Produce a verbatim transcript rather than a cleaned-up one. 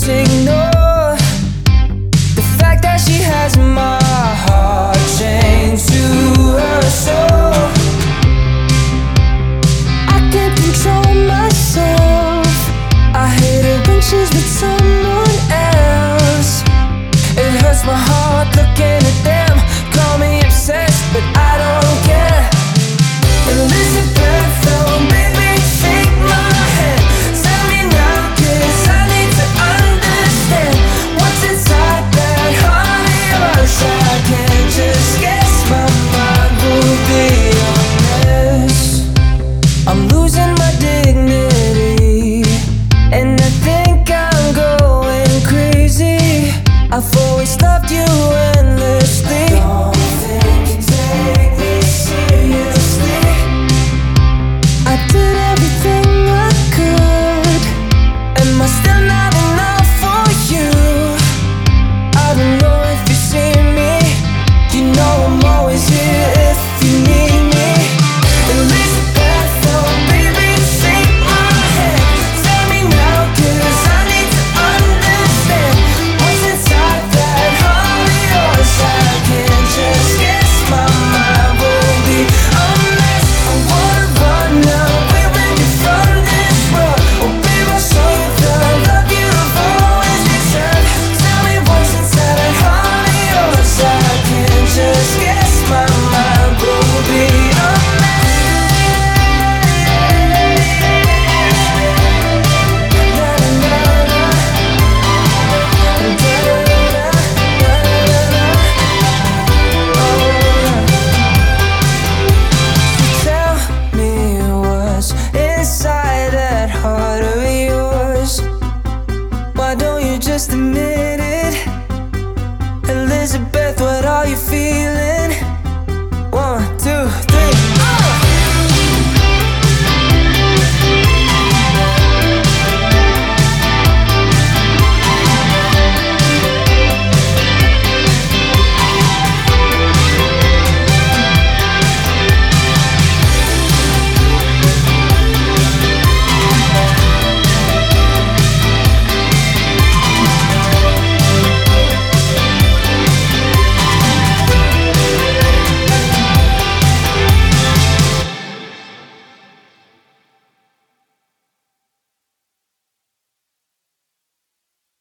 can't ignore the fact that she has my heart chained to her soul. I can't control myself. I hate it when she's with someone else. It hurts my heart looking at them. Call me obsessed, but I don't care. Elizabeth, oh baby, shake my hand. Tell me now, 'cause I need to understand what's inside that heart of yours. I can't just guess, my mind will be honest. I'm losing my dignity, and I think I'm going crazy. I've always loved you endlessly. Don't think you take me seriously. I did everything I could. Am I still not enough for you? I don't know if you see me. You know I'm always here if you need me. Elizabeth, oh baby, shake my hand. Tell me now, 'cause I need to understand what's inside that heart of yours. I can't just guess, my mind will be a mess. I wanna run away with you from this world. Oh babe, I'll show you the love you've always deserved. Tell me what's inside that heart of yours. I can't just guess, my mind will be a mess. Tell me what's inside that heart of yours. Why don't you just admit it? Elizabeth, what are you feeling?